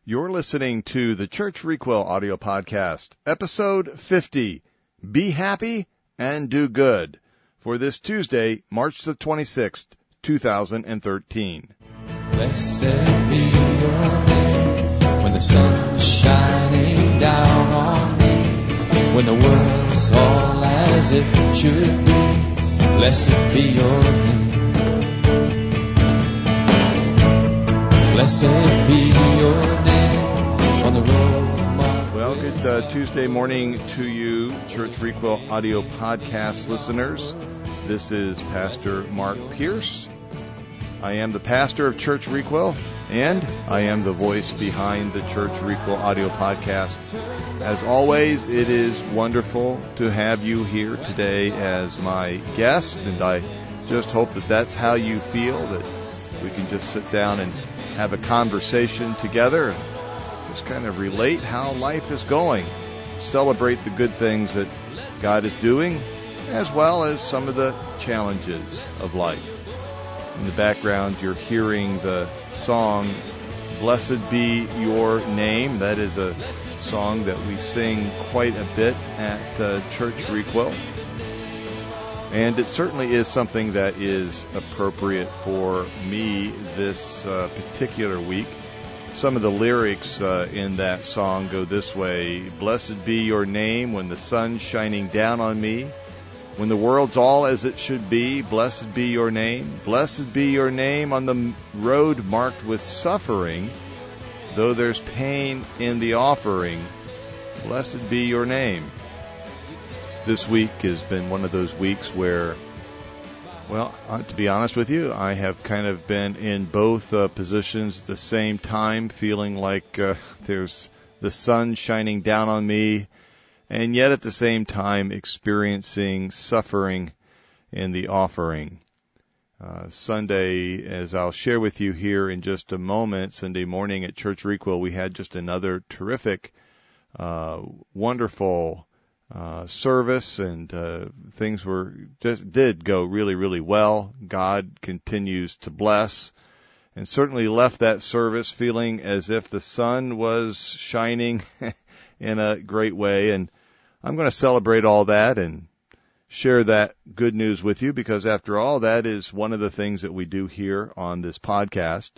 You're listening to the Church Requel audio podcast, episode 50, Be Happy and Do Good, for this Tuesday, March the 26th, 2013. Blessed be your name when the sun is shining down on me, when the world's all as it should be. Blessed be your name. Blessed be your name on the road. Well, good Tuesday morning to you, Church Requel audio podcast listeners. This is Pastor Mark Pierce. I am the pastor of Church Requel, and I am the voice behind the Church Requel audio podcast. As always, it is wonderful to have you here today as my guest, and I just hope that that's how you feel, that we can just sit down and have a conversation together, just kind of relate how life is going, celebrate the good things that God is doing, as well as some of the challenges of life. In the background, you're hearing the song, Blessed Be Your Name. That is a song that we sing quite a bit at Church Requel. And it certainly is something that is appropriate for me this particular week. Some of the lyrics in that song go this way: Blessed be your name when the sun's shining down on me, when the world's all as it should be. Blessed be your name. Blessed be your name on the road marked with suffering, though there's pain in the offering. Blessed be your name. This week has been one of those weeks where, well, to be honest with you, I have kind of been in both positions at the same time, feeling like there's the sun shining down on me, and yet at the same time experiencing suffering in the offering. Sunday, as I'll share with you here in just a moment, Sunday morning at Church Requel, we had just another terrific, wonderful service, and things did go really, really well. God continues to bless, and certainly left that service feeling as if the sun was shining in a great way. And I'm going to celebrate all that and share that good news with you, because after all, that is one of the things that we do here on this podcast.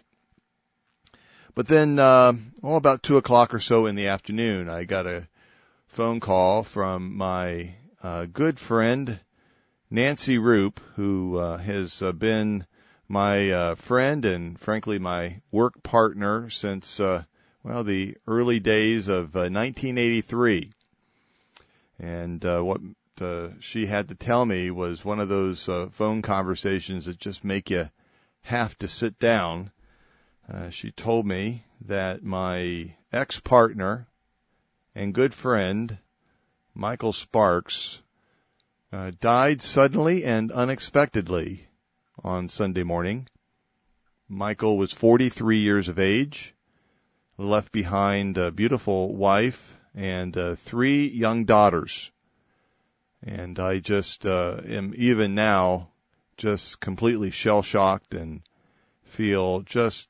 But then, about 2 o'clock or so in the afternoon, I got a phone call from my good friend Nancy Roop, who has been my friend and frankly my work partner since the early days of 1983. And what she had to tell me was one of those phone conversations that just make you have to sit down. She told me that my ex-partner and good friend, Michael Sparks, died suddenly and unexpectedly on Sunday morning. Michael was 43 years of age, left behind a beautiful wife and 3 young daughters. And I just am even now just completely shell-shocked and feel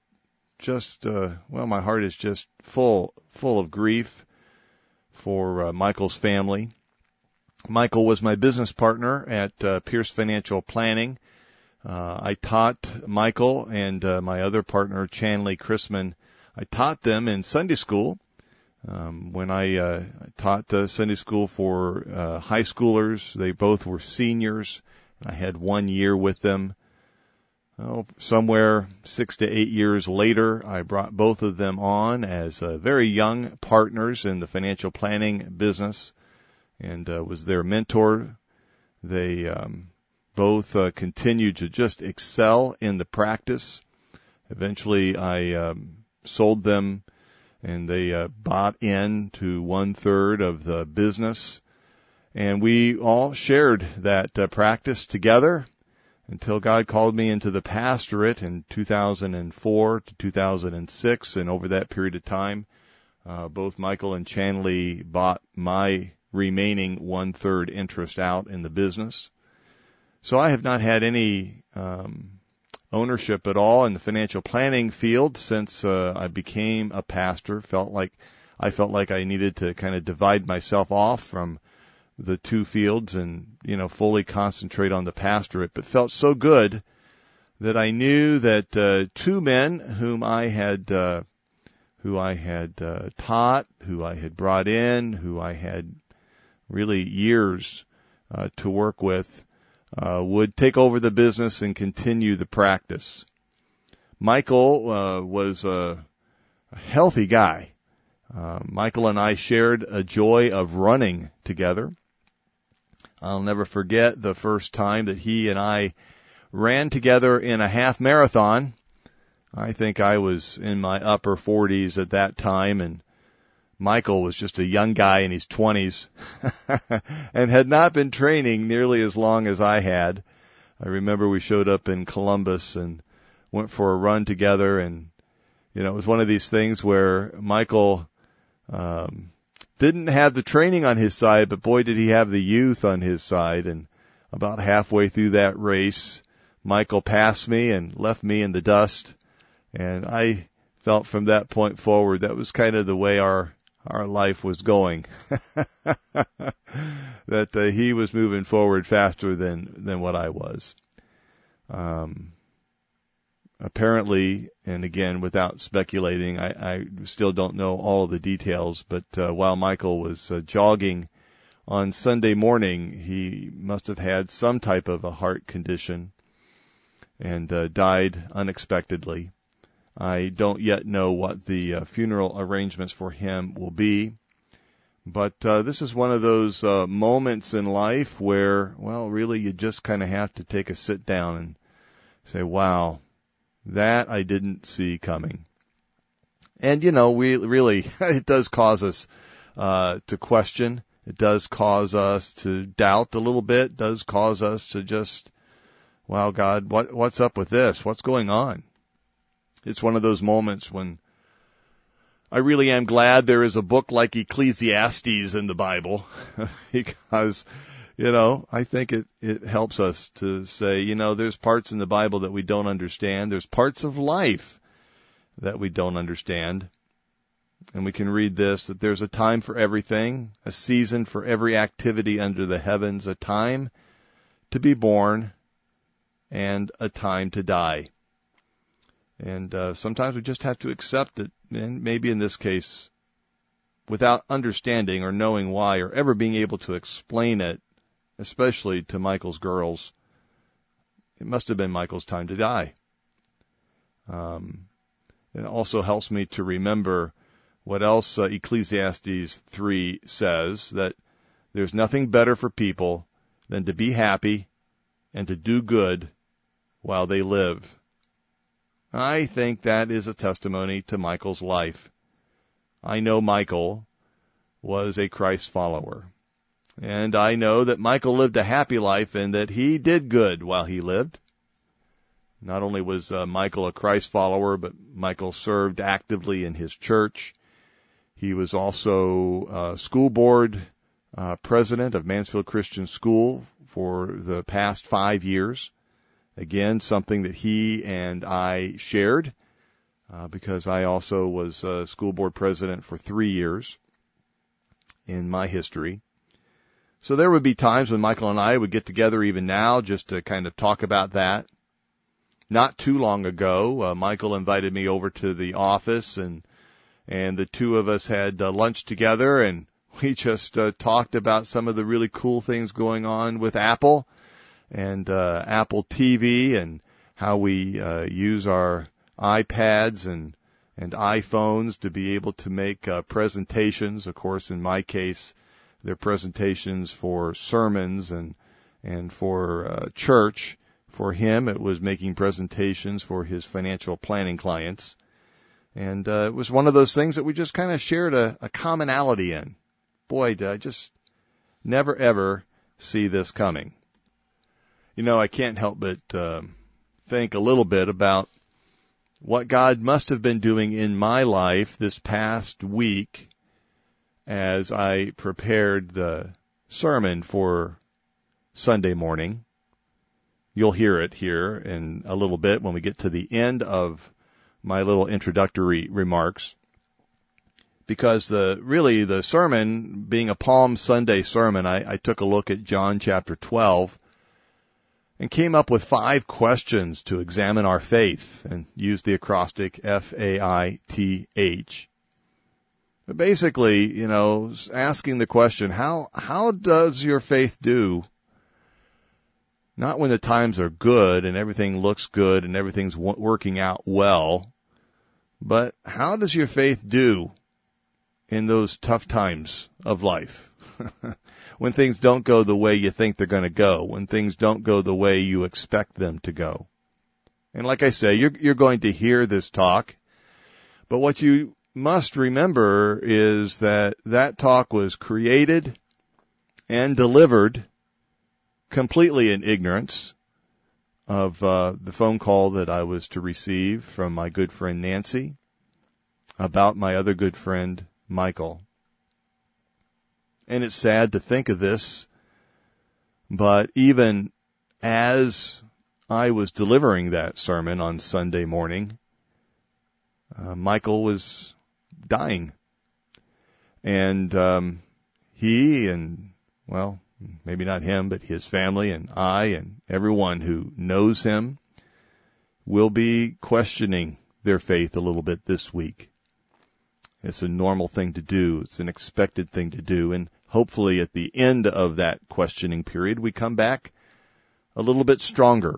my heart is just full of grief for Michael's family. Michael was my business partner at Pierce Financial Planning. I taught Michael and my other partner, Chanley Chrisman, I taught them in Sunday school. When I taught Sunday school for high schoolers, they both were seniors. I had 1 year with them. Somewhere 6 to 8 years later, I brought both of them on as very young partners in the financial planning business, and was their mentor. They both continued to just excel in the practice. Eventually, I sold them, and they bought into 1/3 of the business, and we all shared that practice together until God called me into the pastorate in 2004 to 2006, and over that period of time, both Michael and Chanley bought my remaining 1/3 interest out in the business. So I have not had any ownership at all in the financial planning field since I became a pastor. I felt like I needed to kind of divide myself off from the two fields and, fully concentrate on the pastorate, but felt so good that I knew that two men who I had taught, who I had brought in, who I had really years to work with, would take over the business and continue the practice. Michael was a healthy guy. Michael and I shared a joy of running together. I'll never forget the first time that he and I ran together in a half marathon. I think I was in my upper 40s at that time, and Michael was just a young guy in his 20s and had not been training nearly as long as I had. I remember we showed up in Columbus and went for a run together, and, it was one of these things where Michael didn't have the training on his side, but boy, did he have the youth on his side. And about halfway through that race, Michael passed me and left me in the dust. And I felt from that point forward that was kind of the way our life was going. That he was moving forward faster than what I was. Apparently, and again, without speculating, I still don't know all of the details, but while Michael was jogging on Sunday morning, he must have had some type of a heart condition and died unexpectedly. I don't yet know what the funeral arrangements for him will be, but this is one of those moments in life where, well, really you just kind of have to take a sit down and say, wow, that I didn't see coming. And, we really, it does cause us to question. It does cause us to doubt a little bit. It does cause us to just, wow, God, what's up with this? What's going on? It's one of those moments when I really am glad there is a book like Ecclesiastes in the Bible because, I think it helps us to say, there's parts in the Bible that we don't understand. There's parts of life that we don't understand. And we can read this, that there's a time for everything, a season for every activity under the heavens, a time to be born and a time to die. And sometimes we just have to accept it, and maybe in this case, without understanding or knowing why or ever being able to explain it, especially to Michael's girls, it must have been Michael's time to die. It also helps me to remember what else Ecclesiastes 3 says, that there's nothing better for people than to be happy and to do good while they live. I think that is a testimony to Michael's life. I know Michael was a Christ follower. And I know that Michael lived a happy life and that he did good while he lived. Not only was Michael a Christ follower, but Michael served actively in his church. He was also school board president of Mansfield Christian School for the past 5 years. Again, something that he and I shared because I also was school board president for 3 years in my history. So there would be times when Michael and I would get together even now just to kind of talk about that. Not too long ago, Michael invited me over to the office and the two of us had lunch together, and we just talked about some of the really cool things going on with Apple and Apple TV and how we use our iPads and iPhones to be able to make presentations. Of course, in my case, they're presentations for sermons and for church. For him, it was making presentations for his financial planning clients. And it was one of those things that we just kind of shared a commonality in. Boy, did I just never, ever see this coming. I can't help but think a little bit about what God must have been doing in my life this past week as I prepared the sermon for Sunday morning. You'll hear it here in a little bit when we get to the end of my little introductory remarks. Because the sermon, being a Palm Sunday sermon, I took a look at John chapter 12 and came up with 5 questions to examine our faith and used the acrostic FAITH. But basically, asking the question, how does your faith do? Not when the times are good and everything looks good and everything's working out well, but how does your faith do in those tough times of life? When things don't go the way you think they're going to go, when things don't go the way you expect them to go. And like I say, you're going to hear this talk, but what you must remember is that talk was created and delivered completely in ignorance of the phone call that I was to receive from my good friend Nancy about my other good friend Michael. And it's sad to think of this, but even as I was delivering that sermon on Sunday morning, Michael was dying. And he and, well, maybe not him, but his family and I and everyone who knows him will be questioning their faith a little bit this week. It's a normal thing to do. It's an expected thing to do. And hopefully at the end of that questioning period, we come back a little bit stronger.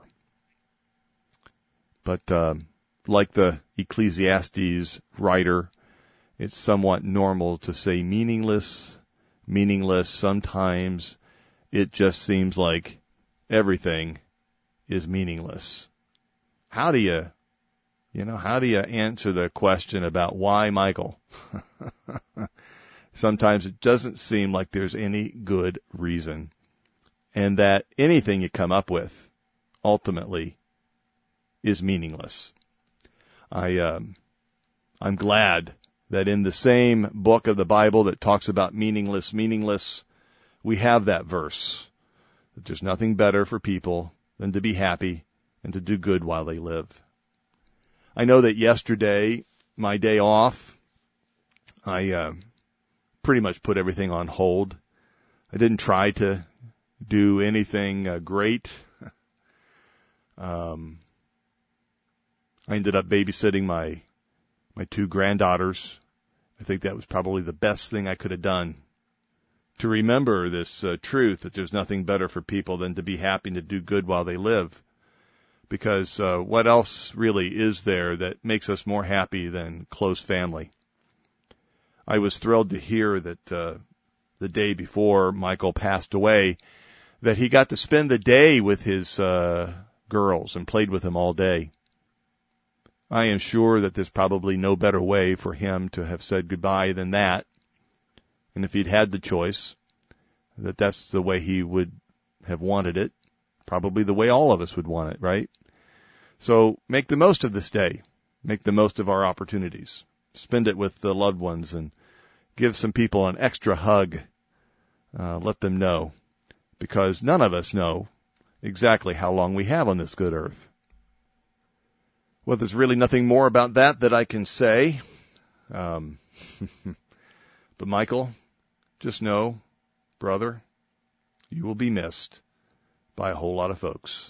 But like the Ecclesiastes writer, it's somewhat normal to say meaningless. Sometimes it just seems like everything is meaningless. How do you answer the question about why Michael? Sometimes it doesn't seem like there's any good reason, and that anything you come up with ultimately is meaningless. I'm glad that in the same book of the Bible that talks about meaningless, we have that verse, that there's nothing better for people than to be happy and to do good while they live. I know that yesterday, my day off, I pretty much put everything on hold. I didn't try to do anything great. I ended up babysitting my 2 granddaughters. I think that was probably the best thing I could have done, to remember this truth that there's nothing better for people than to be happy and to do good while they live. Because what else really is there that makes us more happy than close family? I was thrilled to hear that the day before Michael passed away, that he got to spend the day with his girls and played with them all day. I am sure that there's probably no better way for him to have said goodbye than that. And if he'd had the choice, that's the way he would have wanted it. Probably the way all of us would want it, right? So make the most of this day. Make the most of our opportunities. Spend it with the loved ones and give some people an extra hug. Let them know, because none of us know exactly how long we have on this good earth. Well, there's really nothing more about that I can say. But Michael, just know, brother, you will be missed by a whole lot of folks.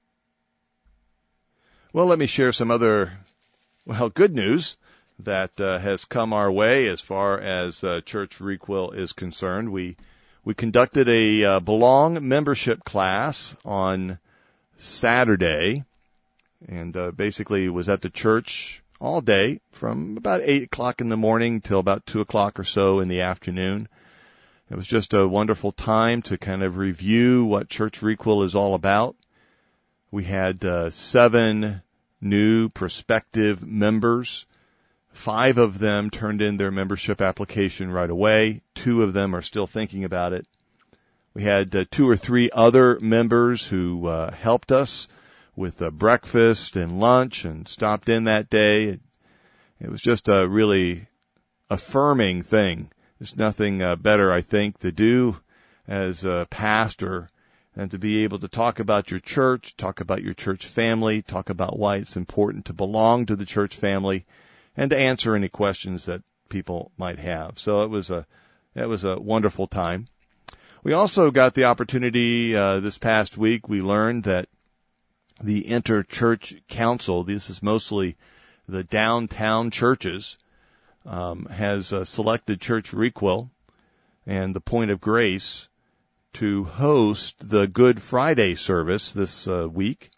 Well, let me share some other, good news that has come our way as far as Church Requil is concerned. We conducted a Belong membership class on Saturday, and basically was at the church all day from about 8 o'clock in the morning till about 2 o'clock or so in the afternoon. It was just a wonderful time to kind of review what Church Requil is all about. We had 7 new prospective members. 5 of them turned in their membership application right away. 2 of them are still thinking about it. We had 2 or 3 other members who helped us with breakfast and lunch and stopped in that day. It was just a really affirming thing. There's nothing better, I think, to do as a pastor and to be able to talk about your church, talk about your church family, talk about why it's important to belong to the church family, and to answer any questions that people might have. So it was a wonderful time. We also got the opportunity this past week. We learned that the Interchurch Council, this is mostly the downtown churches, has selected Church Requil and the Point of Grace to host the Good Friday service this week.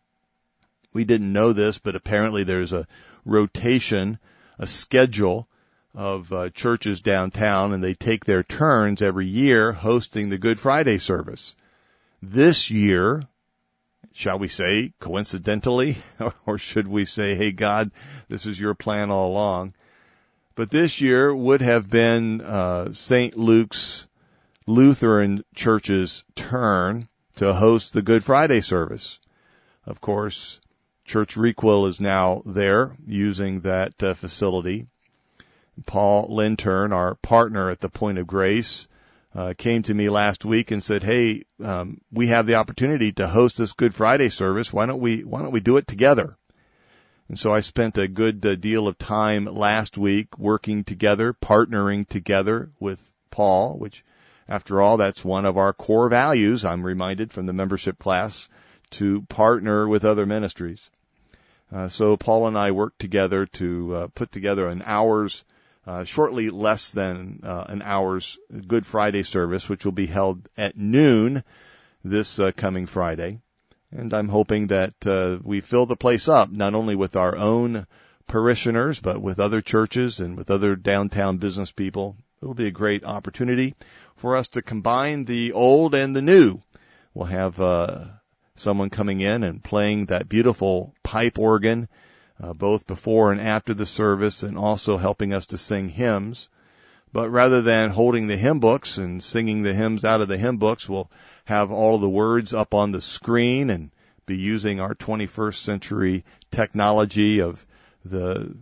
We didn't know this, but apparently there's a rotation, a schedule of churches downtown, and they take their turns every year hosting the Good Friday service. This year, shall we say, coincidentally, or should we say, hey, God, this is your plan all along. But this year would have been St. Luke's Lutheran Church's turn to host the Good Friday service. Of course, Church Requil is now there using that facility. Paul Lintern, our partner at the Point of Grace, came to me last week and said, hey, we have the opportunity to host this Good Friday service. Why don't we do it together? And so I spent a good deal of time last week working together, partnering together with Paul, which, after all, that's one of our core values, I'm reminded from the membership class, to partner with other ministries. So Paul and I worked together to put together an hour's, shortly less than an hour's Good Friday service, which will be held at noon this coming Friday. And I'm hoping that we fill the place up, not only with our own parishioners, but with other churches and with other downtown business people. It will be a great opportunity for us to combine the old and the new. We'll have someone coming in and playing that beautiful pipe organ, both before and after the service, and also helping us to sing hymns. But rather than holding the hymn books and singing the hymns out of the hymn books, we'll have all of the words up on the screen and be using our 21st century technology of the,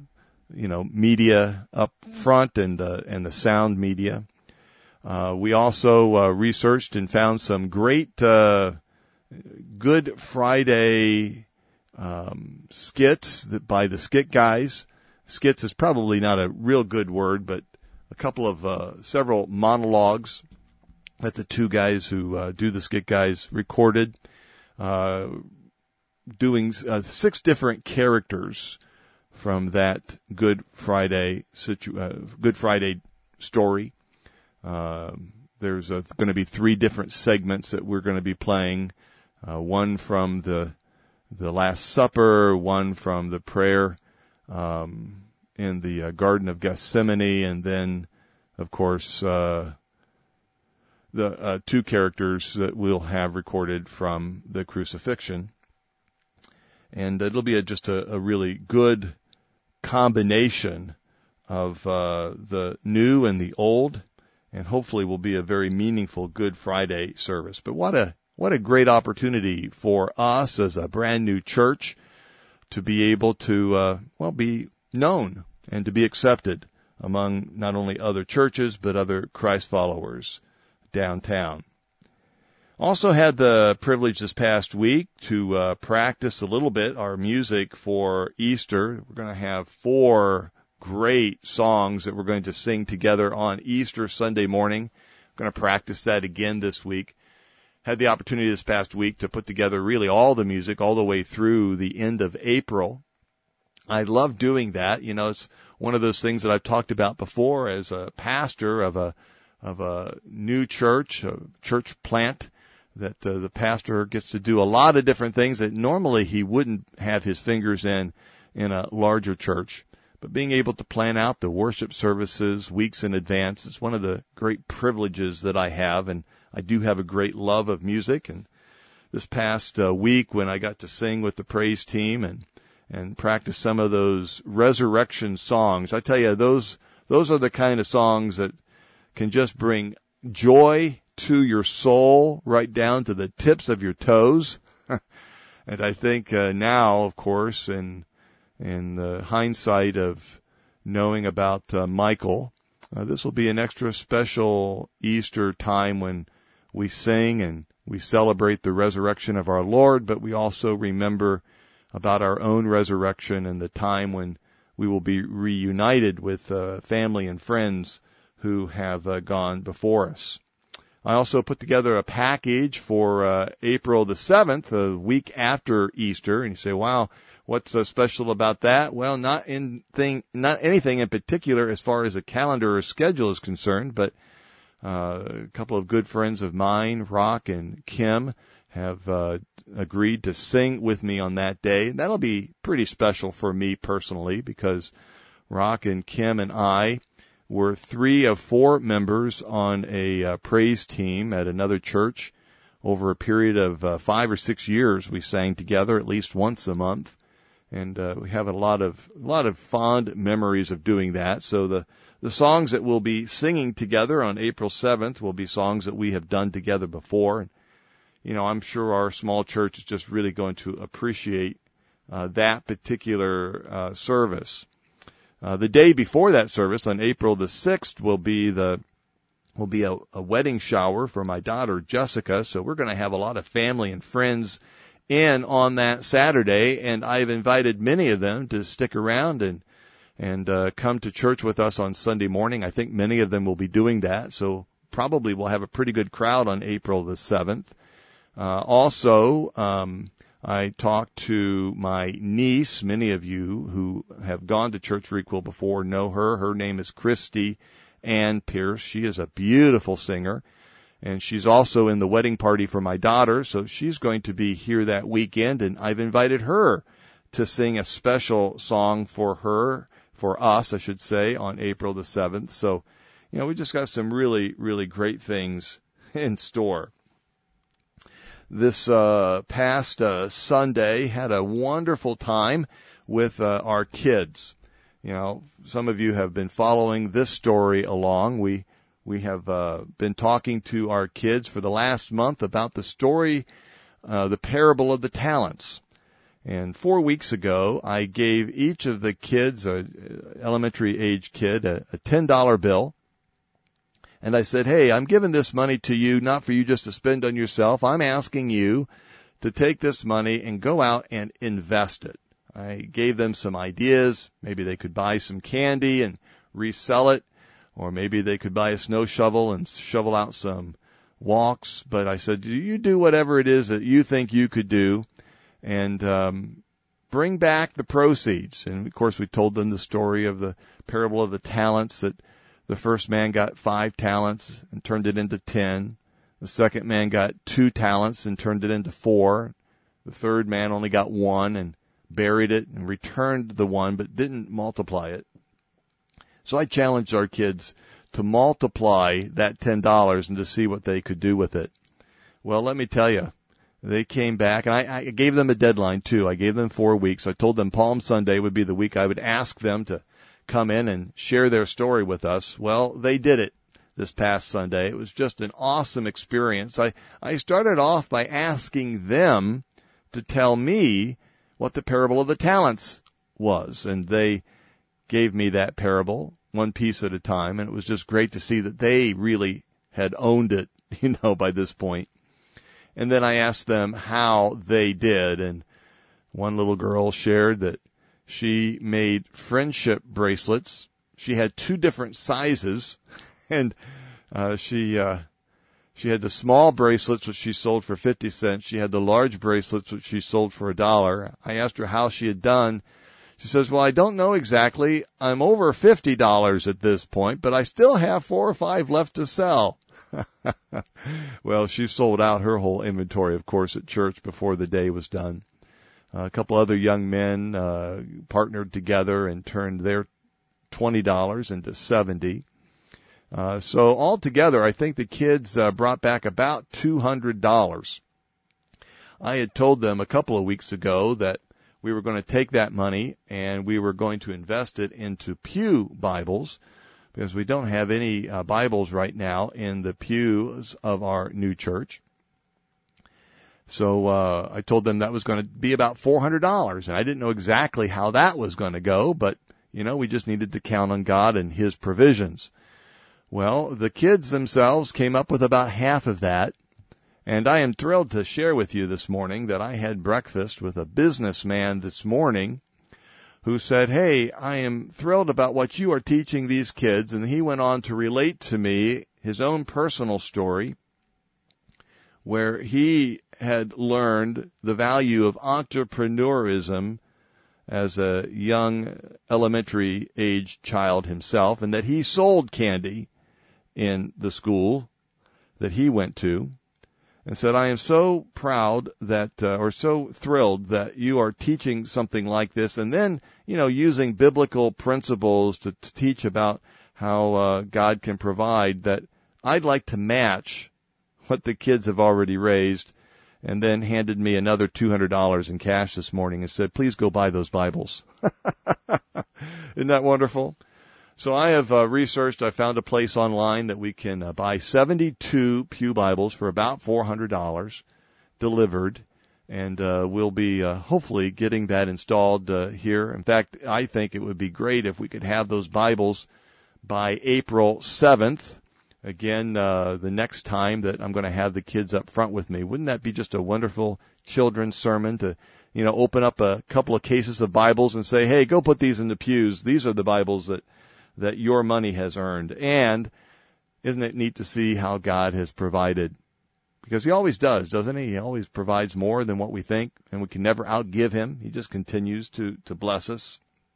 media up front and the sound media. We also researched and found some great Good Friday skits by the Skit Guys. Skits is probably not a real good word, but a couple of several monologues that the two guys who do the Skit Guys recorded, doing 6 different characters from that Good Friday story. There's going to be 3 different segments that we're going to be playing. One from the Last Supper, one from the prayer in the Garden of Gethsemane, and then, of course, the 2 characters that we'll have recorded from the crucifixion. And it'll be just a really good combination of the new and the old, and hopefully will be a very meaningful Good Friday service. But what a great opportunity for us as a brand new church to be able to be known and to be accepted among not only other churches but other Christ followers downtown. Also had the privilege this past week to practice a little bit our music for Easter. We're going to have 4 great songs that we're going to sing together on Easter Sunday morning. We're going to practice that again this week. Had the opportunity this past week to put together really all the music all the way through the end of April. I love doing that. It's one of those things that I've talked about before as a pastor of a new church, a church plant, that the pastor gets to do a lot of different things that normally he wouldn't have his fingers in a larger church. But being able to plan out the worship services weeks in advance is one of the great privileges that I have, and I do have a great love of music. And this past week when I got to sing with the praise team and practice some of those resurrection songs, I tell you, those are the kind of songs that can just bring joy to your soul right down to the tips of your toes. And I think now, of course, in the hindsight of knowing about Michael, this will be an extra special Easter time when we sing and we celebrate the resurrection of our Lord, but we also remember about our own resurrection and the time when we will be reunited with family and friends who have gone before us. I also put together a package for April the 7th, a week after Easter. And you say, wow, what's special about that? Well, not anything in particular as far as a calendar or schedule is concerned, but a couple of good friends of mine, Rock and Kim, have agreed to sing with me on that day. That'll be pretty special for me personally because Rock and Kim and I were 3 of 4 members on a praise team at another church. Over a period of 5 or 6 years, we sang together at least once a month, and we have a lot of fond memories of doing that. So the songs that we'll be singing together on April 7th will be songs that we have done together before. And, you know, I'm sure our small church is just really going to appreciate that particular service. The day before that service, on April the 6th, will be a wedding shower for my daughter Jessica. So we're going to have a lot of family and friends in on that Saturday, and I've invited many of them to stick around and come to church with us on Sunday morning. I think many of them will be doing that, so probably we'll have a pretty good crowd on April the 7th. I talked to my niece. Many of you who have gone to Church Requel before know her. Her name is Christy Ann Pierce. She is a beautiful singer, and she's also in the wedding party for my daughter, so she's going to be here that weekend, and I've invited her to sing a special song for us, I should say, on April the 7th. So, you know, we just got some really, really great things in store. This past Sunday, had a wonderful time with our kids. You know, some of you have been following this story along. We have been talking to our kids for the last month about the story, the parable of the talents. And 4 weeks ago, I gave each of the kids, an elementary age kid, a $10 bill. And I said, hey, I'm giving this money to you, not for you just to spend on yourself. I'm asking you to take this money and go out and invest it. I gave them some ideas. Maybe they could buy some candy and resell it, or maybe they could buy a snow shovel and shovel out some walks. But I said, you do whatever it is that you think you could do, and bring back the proceeds. And, of course, we told them the story of the parable of the talents, that the first man got 5 talents and turned it into 10. The second man got 2 talents and turned it into 4. The third man only got 1 and buried it and returned the 1 but didn't multiply it. So I challenged our kids to multiply that $10 and to see what they could do with it. Well, let me tell you, they came back, and I gave them a deadline too. I gave them 4 weeks. I told them Palm Sunday would be the week I would ask them to come in and share their story with us. Well, they did it this past Sunday. It was just an awesome experience. I started off by asking them to tell me what the parable of the talents was, and they gave me that parable one piece at a time, and it was just great to see that they really had owned it, you know, by this point. And then I asked them how they did, and one little girl shared that she made friendship bracelets. She had 2 different sizes, and she had the small bracelets, which she sold for 50 cents. She had the large bracelets, which she sold for $1. I asked her how she had done. She says, well, I don't know exactly. I'm over $50 at this point, but I still have 4 or 5 left to sell. Well, she sold out her whole inventory, of course, at church before the day was done. A couple other young men partnered together and turned their $20 into $70. So altogether, I think the kids brought back about $200. I had told them a couple of weeks ago that we were going to take that money and we were going to invest it into pew Bibles, because we don't have any Bibles right now in the pews of our new church. So I told them that was going to be about $400, and I didn't know exactly how that was going to go, but, you know, we just needed to count on God and His provisions. Well, the kids themselves came up with about half of that, And I am thrilled to share with you this morning that I had breakfast with a businessman this morning who said, hey, I am thrilled about what you are teaching these kids. And he went on to relate to me his own personal story where he had learned the value of entrepreneurism as a young elementary age child himself, and that he sold candy in the school that he went to, and said, I am so proud that, or so thrilled that you are teaching something like this, and then, using biblical principles to teach about how God can provide, that I'd like to match what the kids have already raised, and then handed me another $200 in cash this morning and said, please go buy those Bibles. Isn't that wonderful? So I have researched. I found a place online that we can buy 72 Pew Bibles for about $400 delivered, and we'll be hopefully getting that installed here. In fact, I think it would be great if we could have those Bibles by April 7th. Again, the next time that I'm going to have the kids up front with me. Wouldn't that be just a wonderful children's sermon to, open up a couple of cases of Bibles and say, hey, go put these in the pews. These are the Bibles that your money has earned. And isn't it neat to see how God has provided? Because he always does, doesn't he? He always provides more than what we think, and we can never outgive him. He just continues to bless us.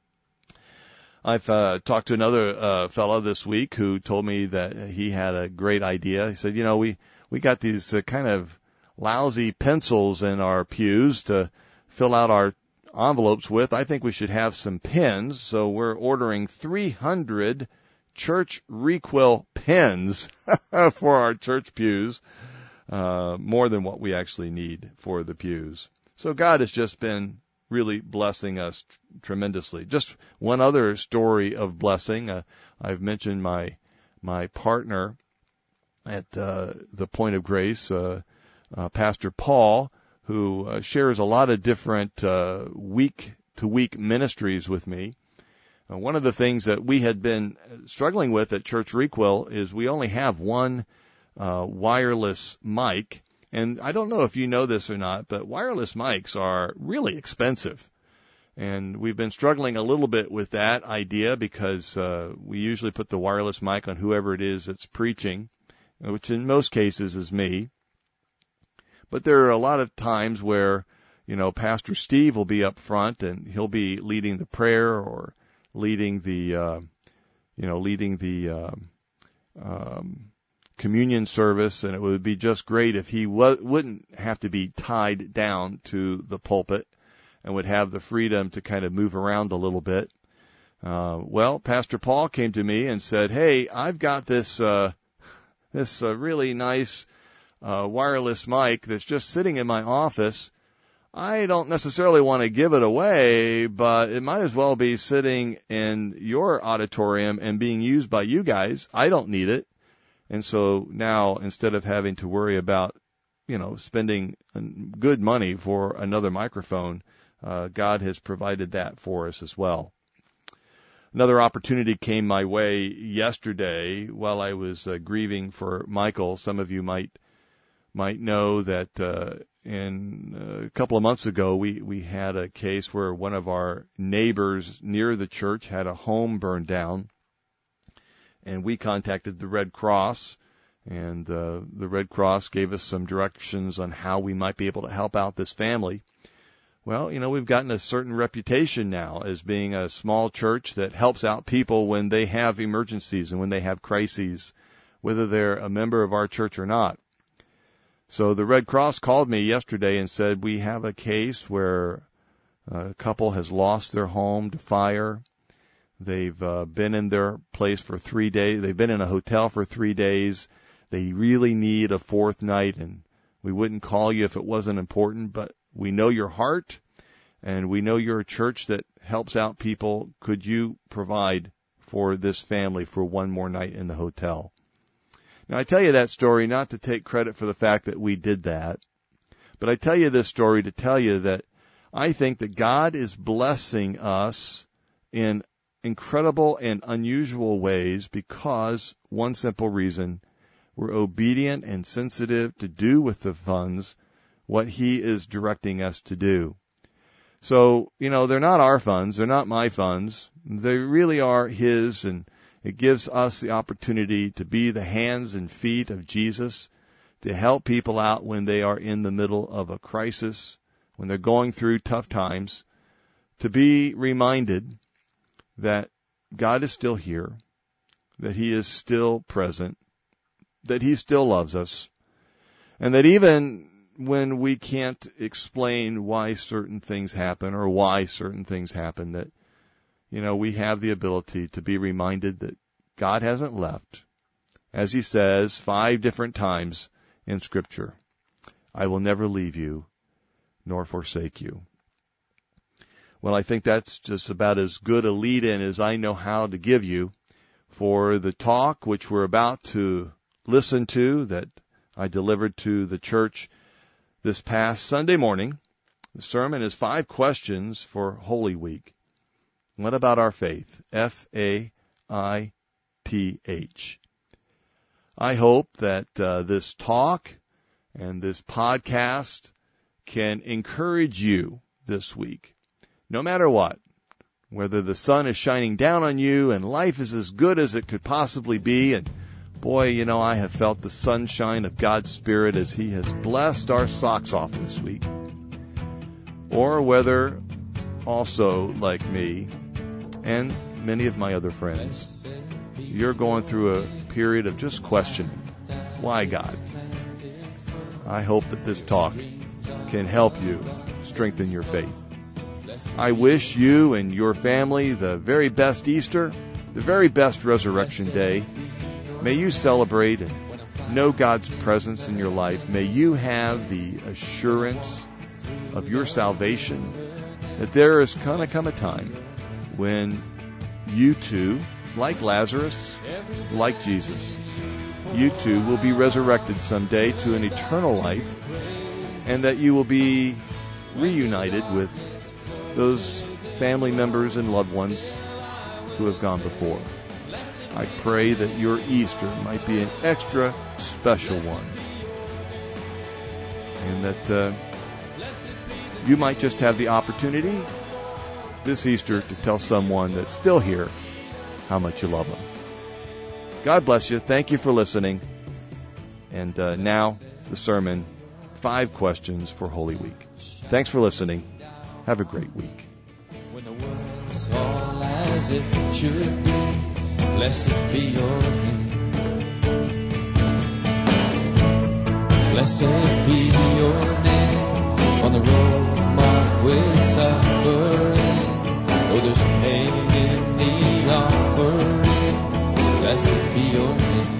I've talked to another fellow this week who told me that he had a great idea. He said, we got these kind of lousy pencils in our pews to fill out our envelopes with. I think we should have some pens. So we're ordering 300 Church Requill pens for our church pews, more than what we actually need for the pews. So God has just been really blessing us tremendously. Just one other story of blessing. I've mentioned my partner at the Point of Grace, Pastor Paul, who shares a lot of different week-to-week ministries with me. One of the things that we had been struggling with at Church Requill is we only have one wireless mic. And I don't know if you know this or not, but wireless mics are really expensive. And we've been struggling a little bit with that idea because we usually put the wireless mic on whoever it is that's preaching, which in most cases is me. But there are a lot of times where, Pastor Steve will be up front and he'll be leading the prayer or leading the communion service, and it would be just great if he wouldn't have to be tied down to the pulpit and would have the freedom to kind of move around a little bit. Well, Pastor Paul came to me and said, hey, I've got this really nice wireless mic that's just sitting in my office. I don't necessarily want to give it away, but it might as well be sitting in your auditorium and being used by you guys. I don't need it. And so now, instead of having to worry about, spending good money for another microphone, God has provided that for us as well. Another opportunity came my way yesterday while I was grieving for Michael. Some of you might know that in a couple of months ago, we had a case where one of our neighbors near the church had a home burned down. And we contacted the Red Cross, and the Red Cross gave us some directions on how we might be able to help out this family. Well, we've gotten a certain reputation now as being a small church that helps out people when they have emergencies and when they have crises, whether they're a member of our church or not. So the Red Cross called me yesterday and said, we have a case where a couple has lost their home to fire. They've been in their place for 3 days. They've been in a hotel for 3 days. They really need a fourth night, and we wouldn't call you if it wasn't important, but we know your heart, and we know you're a church that helps out people. Could you provide for this family for one more night in the hotel? Now, I tell you that story not to take credit for the fact that we did that, but I tell you this story to tell you that I think that God is blessing us in incredible and unusual ways because one simple reason, we're obedient and sensitive to do with the funds what He is directing us to do. So, they're not our funds. They're not my funds. They really are His, and it gives us the opportunity to be the hands and feet of Jesus, to help people out when they are in the middle of a crisis, when they're going through tough times, to be reminded that God is still here, that He is still present, that He still loves us, and that even when we can't explain why certain things happen or why certain things happen, that, we have the ability to be reminded that God hasn't left. As He says 5 different times in Scripture, I will never leave you nor forsake you. Well, I think that's just about as good a lead-in as I know how to give you for the talk which we're about to listen to that I delivered to the church this past Sunday morning. The sermon is 5 questions for Holy Week. What about our faith? Faith. I hope that this talk and this podcast can encourage you this week, no matter what, whether the sun is shining down on you and life is as good as it could possibly be, and boy, I have felt the sunshine of God's Spirit as He has blessed our socks off this week. Or whether also, like me and many of my other friends, you're going through a period of just questioning, why God? I hope that this talk can help you strengthen your faith. I wish you and your family the very best Easter, the very best Resurrection Day. May you celebrate and know God's presence in your life. May you have the assurance of your salvation, that there is going to come a time when you too, like Lazarus, like Jesus, you too will be resurrected someday to an eternal life, and that you will be reunited with those family members and loved ones who have gone before. I pray that your Easter might be an extra special one, and that you might just have the opportunity this Easter to tell someone that's still here how much you love them. God bless you. Thank you for listening. And now the sermon, 5 questions for Holy Week. Thanks for listening. Have a great week. When the world's all as it should be, blessed be your name. Blessed be your name. On the road marked with suffering, though there's pain in the offering, blessed be your name.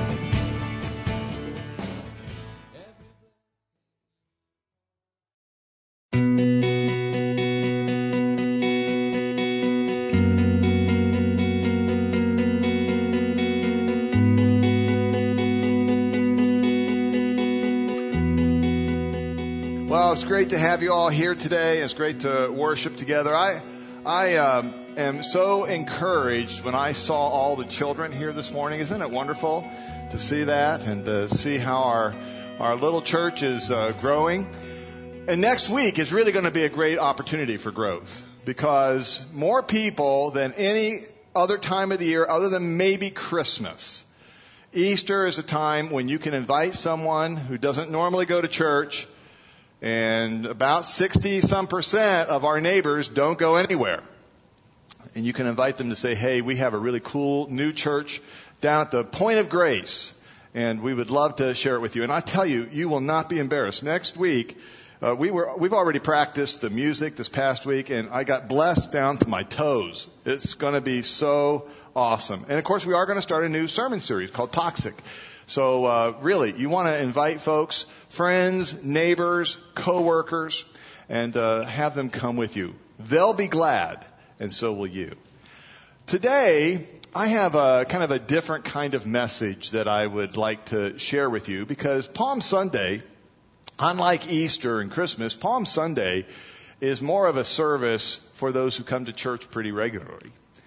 It's great to have you all here today. It's great to worship together. I am so encouraged when I saw all the children here this morning. Isn't it wonderful to see that and to see how our little church is growing? And next week is really going to be a great opportunity for growth, because more people than any other time of the year, other than maybe Christmas, Easter is a time when you can invite someone who doesn't normally go to church. And about 60% of our neighbors don't go anywhere. And you can invite them to say, hey, we have a really cool new church down at the Point of Grace, and we would love to share it with you. And I tell you, you will not be embarrassed. Next week, we've already practiced the music this past week, and I got blessed down to my toes. It's going to be so awesome. And of course, we are going to start a new sermon series called Toxic. So really, you want to invite folks, friends, neighbors, coworkers, and have them come with you. They'll be glad, and so will you. Today, I have a kind of a different kind of message that I would like to share with you, because Palm Sunday, unlike Easter and Christmas, Palm Sunday is more of a service for those who come to church pretty regularly.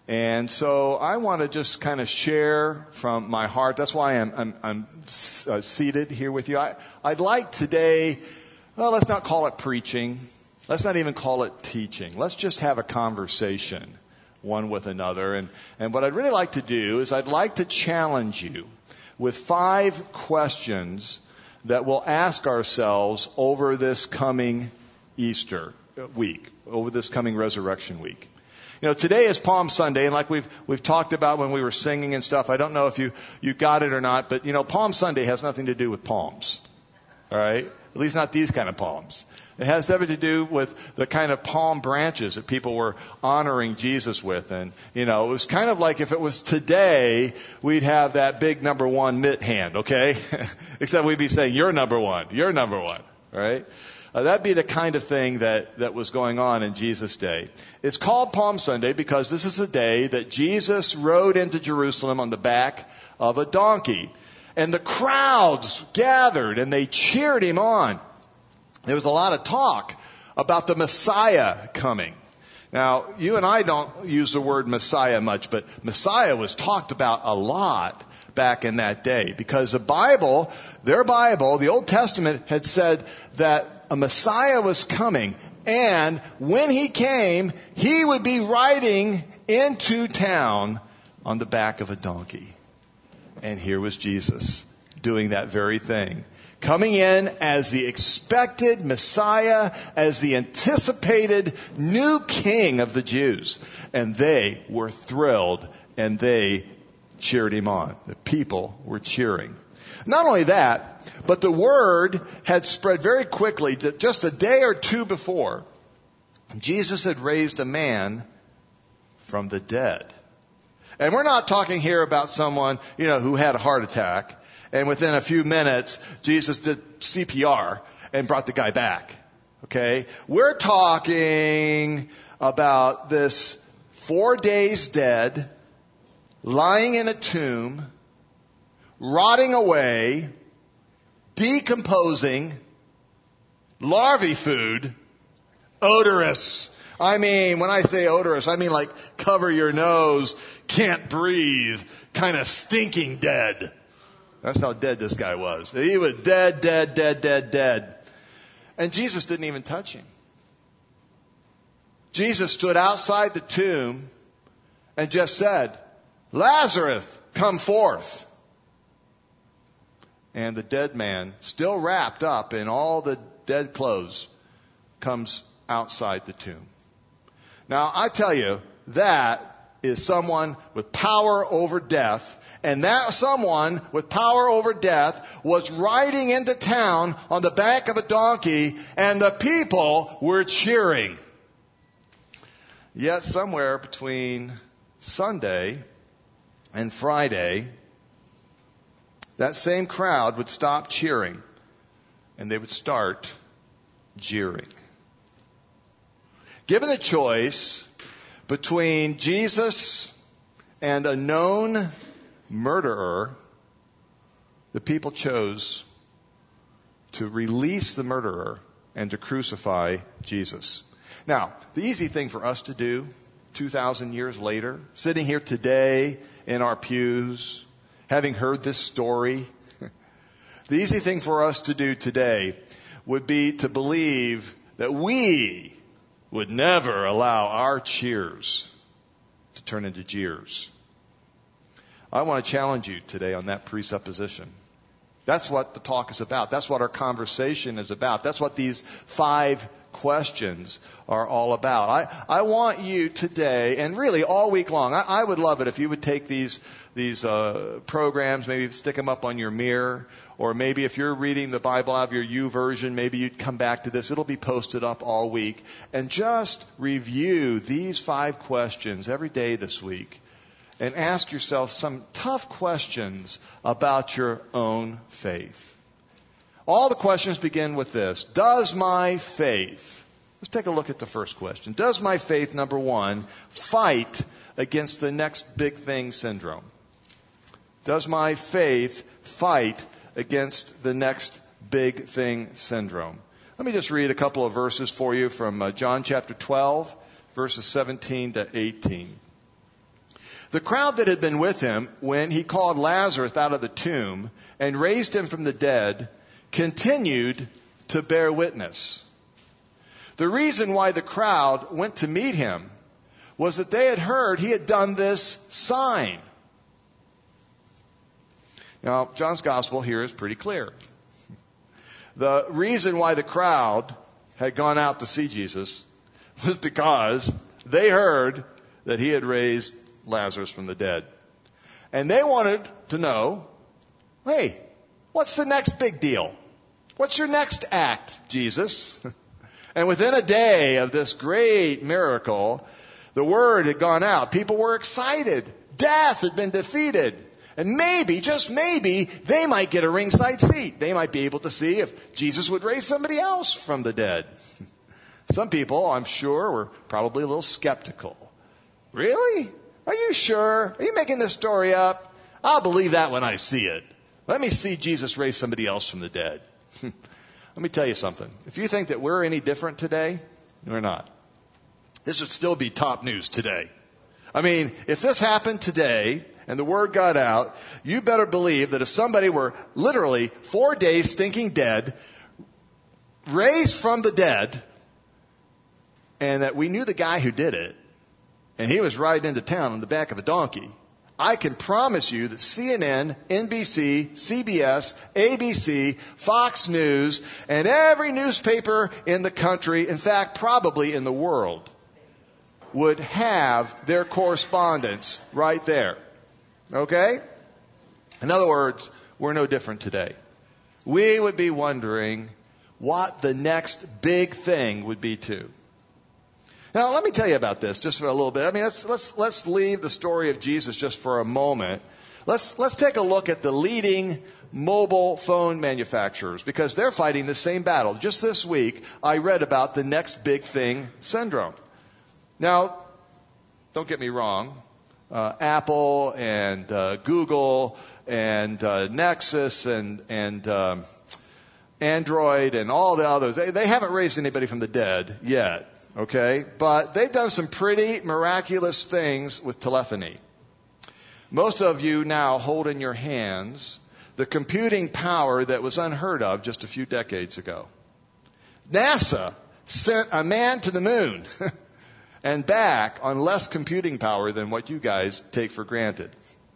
And so I want to just kind of share from my heart. That's why I'm seated here with you. I'd like today, well, let's not call it preaching. Let's not even call it teaching. Let's just have a conversation one with another. And what I'd really like to do is I'd like to challenge you with 5 questions that we'll ask ourselves over this coming Easter week, over this coming Resurrection week. You know, today is Palm Sunday, and like we've talked about when we were singing and stuff, I don't know if you got it or not, but, you know, Palm Sunday has nothing to do with palms. All right? At least not these kind of palms. It has everything to do with the kind of palm branches that people were honoring Jesus with. And, you know, it was kind of like if it was today, we'd have that big number 1 mitt hand, okay? Except we'd be saying, you're number 1, you're number 1, right? That'd be the kind of thing that was going on in Jesus' day. It's called Palm Sunday because this is the day that Jesus rode into Jerusalem on the back of a donkey. And the crowds gathered and they cheered him on. There was a lot of talk about the Messiah coming. Now, you and I don't use the word Messiah much, but Messiah was talked about a lot back in that day because the Bible, their Bible, the Old Testament had said that a Messiah was coming, and when he came, he would be riding into town on the back of a donkey. And here was Jesus doing that very thing. Coming in as the expected Messiah, as the anticipated new king of the Jews. And they were thrilled, and they cheered him on. The people were cheering. Not only that, but the word had spread very quickly. Just a day or two before, Jesus had raised a man from the dead. And we're not talking here about someone, you know, who had a heart attack, and within a few minutes, Jesus did CPR and brought the guy back. Okay? We're talking about this 4 days dead, lying in a tomb, rotting away, decomposing, larvae food, odorous. I mean, when I say odorous, I mean like cover your nose, can't breathe, kind of stinking dead. That's how dead this guy was. He was dead. And Jesus didn't even touch him. Jesus stood outside the tomb and just said, Lazarus, come forth. And the dead man, still wrapped up in all the dead clothes, comes outside the tomb. Now, I tell you, that is someone with power over death. And that someone with power over death was riding into town on the back of a donkey, and the people were cheering. Yet somewhere between Sunday and Friday, that same crowd would stop cheering and they would start jeering. Given the choice between Jesus and a known murderer, the people chose to release the murderer and to crucify Jesus. Now, the easy thing for us to do 2,000 years later, sitting here today in our pews, having heard this story, the easy thing for us to do today would be to believe that we would never allow our cheers to turn into jeers. I want to challenge you today on that presupposition. That's what the talk is about. That's what our conversation is about. That's what these 5 questions are all about. I want you today, and really all week long, I would love it if you would take these programs, maybe stick them up on your mirror, or maybe if you're reading the Bible out of your YouVersion, maybe you'd come back to this. It'll be posted up all week. And just review these 5 questions every day this week. And ask yourself some tough questions about your own faith. All the questions begin with this. Does my faith, let's take a look at the first question. Does my faith, number 1, fight against the next big thing syndrome? Does my faith fight against the next big thing syndrome? Let me just read a couple of verses for you from John chapter 12, verses 17 to 18. The crowd that had been with him when he called Lazarus out of the tomb and raised him from the dead continued to bear witness. The reason why the crowd went to meet him was that they had heard he had done this sign. Now, John's gospel here is pretty clear. The reason why the crowd had gone out to see Jesus was because they heard that he had raised Lazarus from the dead. And they wanted to know, hey, what's the next big deal? What's your next act, Jesus? And within a day of this great miracle, the word had gone out. People were excited. Death had been defeated. And maybe, just maybe, they might get a ringside seat. They might be able to see if Jesus would raise somebody else from the dead. Some people, I'm sure, were probably a little skeptical. Really? Are you sure? Are you making this story up? I'll believe that when I see it. Let me see Jesus raise somebody else from the dead. Let me tell you something. If you think that we're any different today, we're not. This would still be top news today. I mean, if this happened today and the word got out, you better believe that if somebody were literally 4 days stinking dead, raised from the dead, and that we knew the guy who did it, and he was riding into town on the back of a donkey, I can promise you that CNN, NBC, CBS, ABC, Fox News, and every newspaper in the country, in fact, probably in the world, would have their correspondence right there. Okay? In other words, we're no different today. We would be wondering what the next big thing would be too. Now, let me tell you about this just for a little bit. I mean, let's leave the story of Jesus just for a moment. Let's take a look at the leading mobile phone manufacturers, because they're fighting the same battle. Just this week, I read about the next big thing syndrome. Now, don't get me wrong. Apple and Google and Nexus and Android and all the others, they haven't raised anybody from the dead yet. Okay, but they've done some pretty miraculous things with telephony. Most of you now hold in your hands the computing power that was unheard of just a few decades ago. NASA sent a man to the moon and back on less computing power than what you guys take for granted.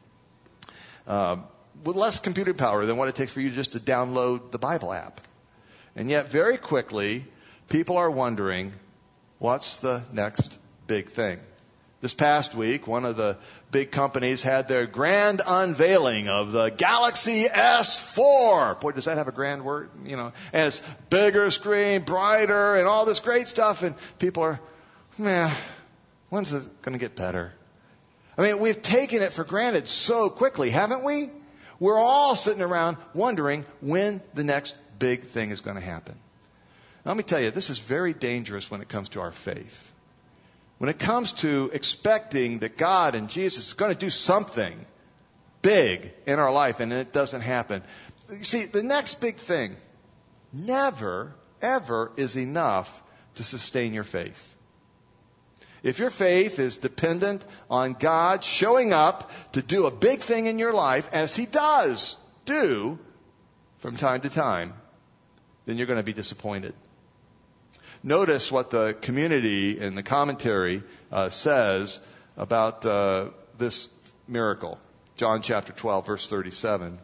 With less computing power than what it takes for you just to download the Bible app. And yet very quickly, people are wondering, what's the next big thing? This past week, one of the big companies had their grand unveiling of the Galaxy S4. Boy, does that have a grand word, you know. And it's bigger screen, brighter, and all this great stuff. And people are, when's it going to get better? I mean, we've taken it for granted so quickly, haven't we? We're all sitting around wondering when the next big thing is going to happen. Let me tell you, this is very dangerous when it comes to our faith. When it comes to expecting that God and Jesus is going to do something big in our life and it doesn't happen. You see, the next big thing never, ever is enough to sustain your faith. If your faith is dependent on God showing up to do a big thing in your life, as He does do from time to time, then you're going to be disappointed. Notice what the community in the commentary says about this miracle. John chapter 12, verse 37.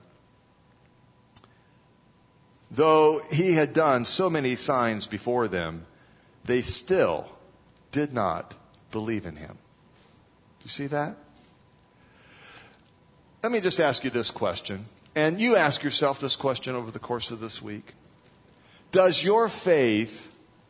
Though He had done so many signs before them, they still did not believe in Him. You see that? Let me just ask you this question. And you ask yourself this question over the course of this week. Does your faith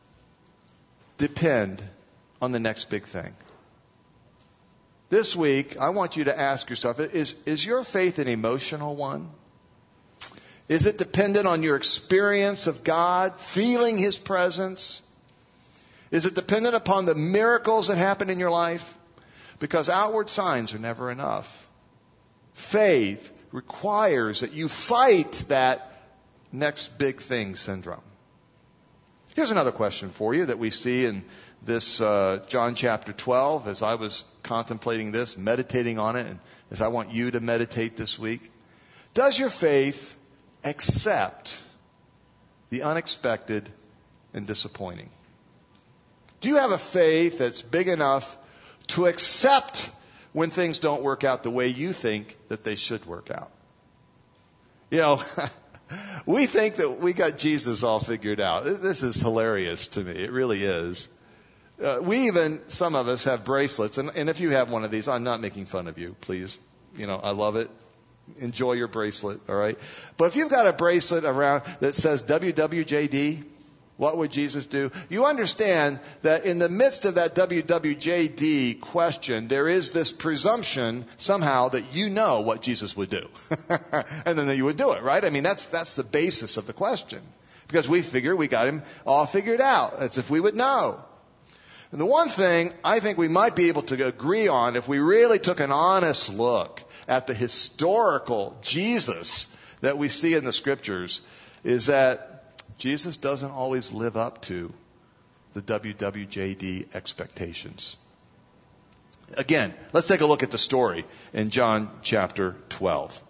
depend on the next big thing? This week, I want you to ask yourself, is your faith an emotional one? Is it dependent on your experience of God, feeling His presence? Is it dependent upon the miracles that happen in your life? Because outward signs are never enough. Faith requires that you fight that next big thing syndrome. Here's another question for you that we see in this John chapter 12 as I was contemplating this, meditating on it, and as I want you to meditate this week. Does your faith accept the unexpected and disappointing? Do you have a faith that's big enough to accept when things don't work out the way you think that they should work out? You know, we think that we got Jesus all figured out. This is hilarious to me. It really is. Some of us have bracelets, and if you have one of these, I'm not making fun of you, please. You know, I love it. Enjoy your bracelet, all right? But if you've got a bracelet around that says WWJD, what would Jesus do? You understand that in the midst of that WWJD question, there is this presumption somehow that you know what Jesus would do. And then you would do it, right? I mean, that's the basis of the question. Because we figure we got him all figured out. As if we would know. And the one thing I think we might be able to agree on if we really took an honest look at the historical Jesus that we see in the Scriptures is that Jesus doesn't always live up to the WWJD expectations. Again, let's take a look at the story in John chapter 12.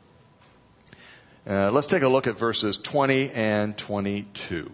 Let's take a look at verses 20 and 22.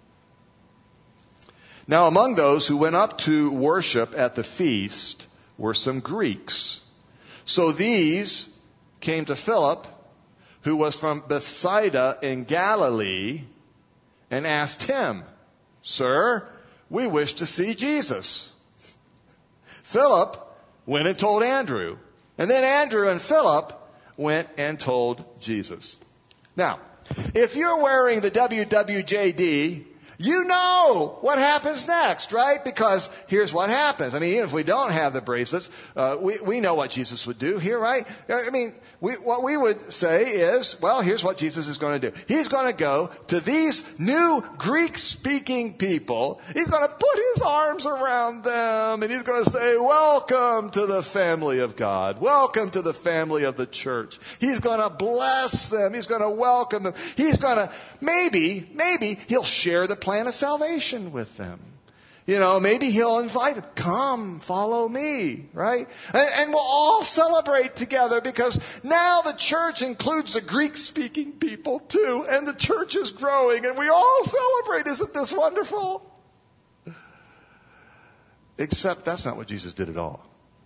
Now, among those who went up to worship at the feast were some Greeks. So these came to Philip, who was from Bethsaida in Galilee, and asked him, "Sir, we wish to see Jesus." Philip went and told Andrew. And then Andrew and Philip went and told Jesus. Now, if you're wearing the WWJD, you know what happens next, right? Because here's what happens. I mean, even if we don't have the bracelets, we know what Jesus would do here, right? I mean, what we would say is, well, here's what Jesus is going to do. He's going to go to these new Greek-speaking people. He's going to put his arms around them, and he's going to say, welcome to the family of God. Welcome to the family of the church. He's going to bless them. He's going to welcome them. He's going to, maybe he'll share the plan of salvation with them. You know, maybe he'll invite them, come, follow me, right? And we'll all celebrate together because now the church includes the Greek-speaking people too, and the church is growing, and we all celebrate. Isn't this wonderful? Except that's not what Jesus did at all.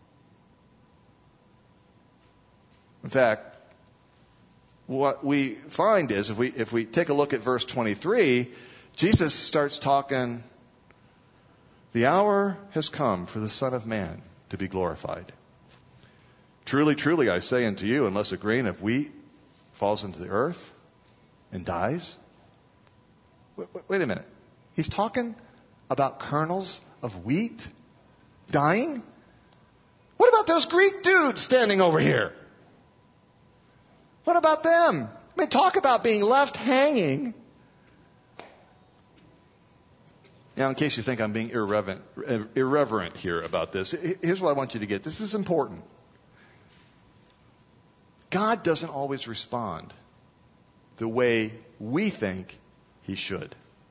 In fact, what we find is, if we take a look at verse 23, Jesus starts talking, the hour has come for the Son of Man to be glorified. Truly, truly, I say unto you, unless a grain of wheat falls into the earth and dies. Wait a minute. He's talking about kernels of wheat dying? What about those Greek dudes standing over here? What about them? I mean, talk about being left hanging. Now, in case you think I'm being irreverent here about this, here's what I want you to get. This is important. God doesn't always respond the way we think he should.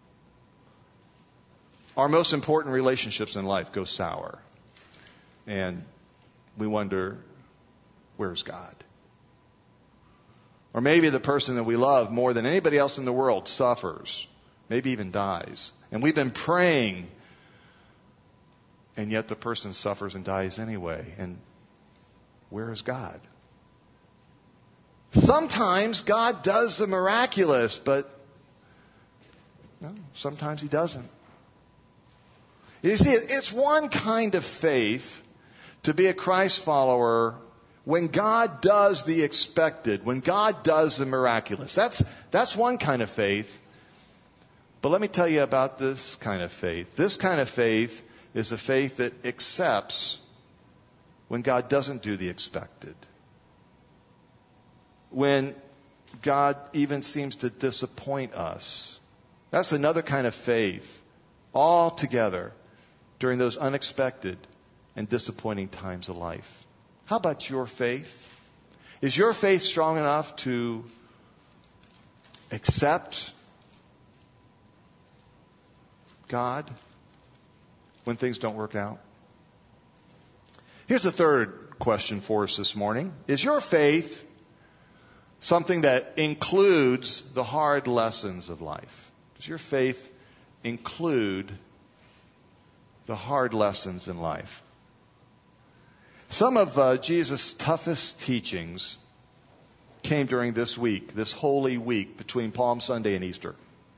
Our most important relationships in life go sour. And we wonder, where's God? Or maybe the person that we love more than anybody else in the world suffers, maybe even dies. And we've been praying, and yet the person suffers and dies anyway. And where is God? Sometimes God does the miraculous, but no, sometimes he doesn't. You see, it's one kind of faith to be a Christ follower when God does the expected, when God does the miraculous. That's one kind of faith. But let me tell you about this kind of faith. This kind of faith is a faith that accepts when God doesn't do the expected. When God even seems to disappoint us. That's another kind of faith altogether during those unexpected and disappointing times of life. How about your faith? Is your faith strong enough to accept God when things don't work out? Here's the third question for us this morning. Is your faith something that includes the hard lessons of life? Does your faith include the hard lessons in life? Some of Jesus' toughest teachings came during this week, this holy week between Palm Sunday and Easter.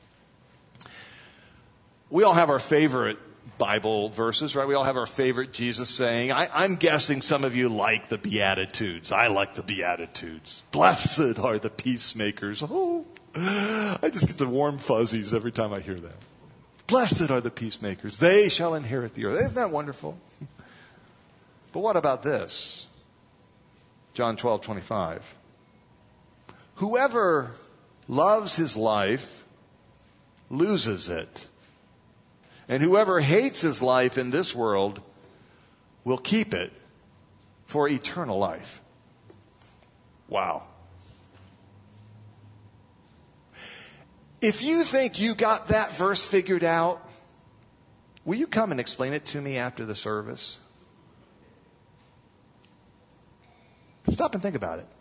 We all have our favorite Bible verses, right? We all have our favorite Jesus saying. I'm guessing some of you like the Beatitudes. I like the Beatitudes. Blessed are the peacemakers. Oh, I just get the warm fuzzies every time I hear that. Blessed are the peacemakers. They shall inherit the earth. Isn't that wonderful? But what about this? John 12:25. Whoever loves his life loses it. And whoever hates his life in this world will keep it for eternal life. Wow. If you think you got that verse figured out, will you come and explain it to me after the service? Stop and think about it.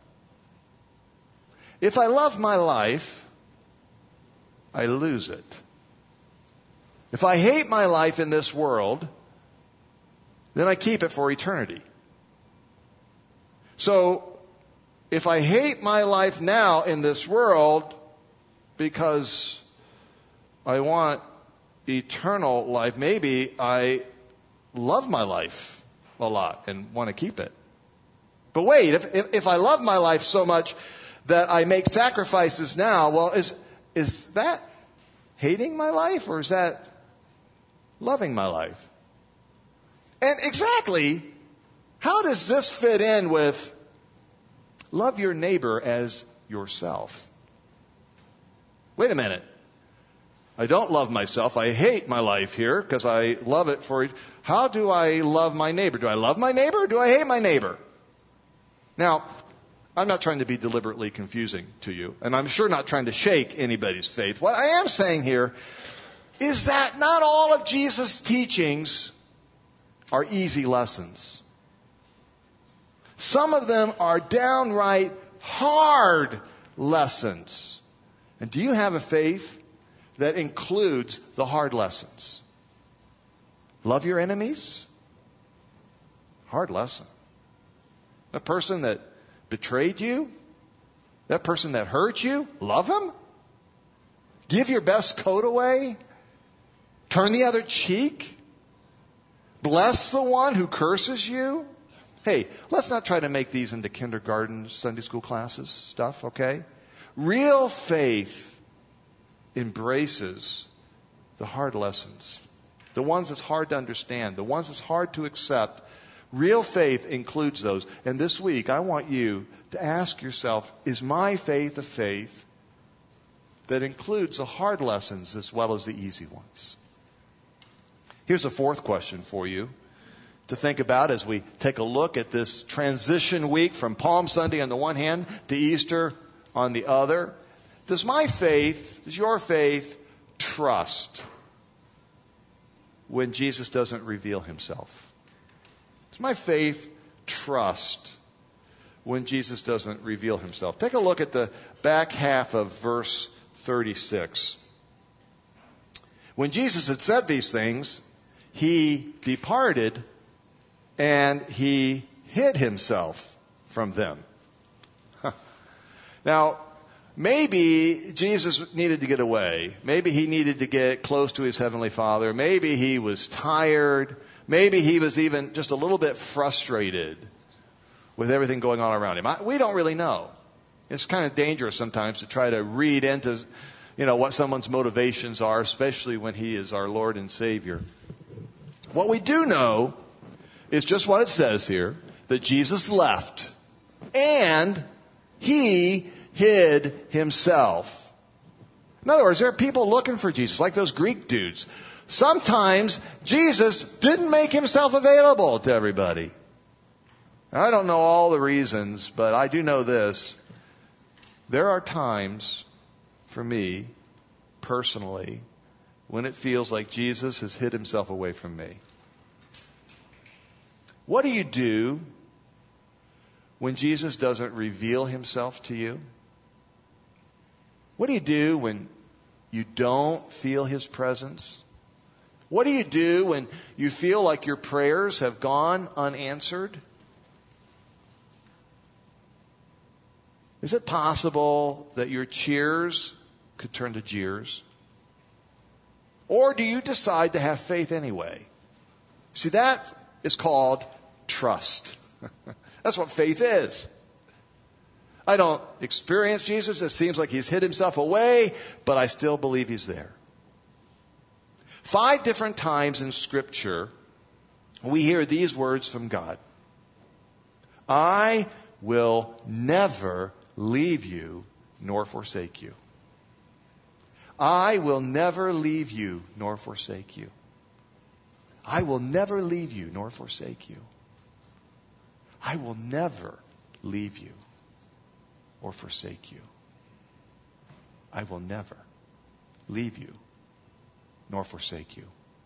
If I love my life, I lose it. If I hate my life in this world, then I keep it for eternity. So, if I hate my life now in this world because I want eternal life, maybe I love my life a lot and want to keep it. But wait, if I love my life so much that I make sacrifices now, well, is that hating my life or is that loving my life? And exactly, how does this fit in with love your neighbor as yourself? Wait a minute. I don't love myself. I hate my life here because I love it for... How do I love my neighbor? Do I love my neighbor or do I hate my neighbor? Now, I'm not trying to be deliberately confusing to you, and I'm sure not trying to shake anybody's faith. What I am saying here is that not all of Jesus' teachings are easy lessons. Some of them are downright hard lessons. And do you have a faith that includes the hard lessons? Love your enemies? Hard lesson. The person that betrayed you? That person that hurt you? Love him? Give your best coat away? Turn the other cheek? Bless the one who curses you? Hey, let's not try to make these into kindergarten, Sunday school classes stuff, okay? Real faith embraces the hard lessons, the ones that's hard to understand, the ones that's hard to accept. Real faith includes those. And this week, I want you to ask yourself, is my faith a faith that includes the hard lessons as well as the easy ones? Here's a fourth question for you to think about as we take a look at this transition week from Palm Sunday on the one hand to Easter on the other. Does your faith trust when Jesus doesn't reveal himself? Does my faith trust when Jesus doesn't reveal himself? Take a look at the back half of verse 36. When Jesus had said these things, he departed and he hid himself from them. Now, maybe Jesus needed to get away. Maybe he needed to get close to his Heavenly Father. Maybe he was tired. Maybe he was even just a little bit frustrated with everything going on around him. We don't really know. It's kind of dangerous sometimes to try to read into, what someone's motivations are, especially when he is our Lord and Savior. What we do know is just what it says here, that Jesus left and he hid himself. In other words, there are people looking for Jesus, like those Greek dudes. Sometimes Jesus didn't make himself available to everybody. And I don't know all the reasons, but I do know this. There are times for me, personally, when it feels like Jesus has hid himself away from me? What do you do when Jesus doesn't reveal himself to you? What do you do when you don't feel his presence? What do you do when you feel like your prayers have gone unanswered? Is it possible that your cheers could turn to jeers? Or do you decide to have faith anyway? See, that is called trust. That's what faith is. I don't experience Jesus. It seems like he's hid himself away, but I still believe he's there. 5 different times in Scripture, we hear these words from God. I will never leave you nor forsake you. I will never leave you nor forsake you. I will never leave you nor forsake you. I will never leave you or forsake you. I will never leave you nor forsake you.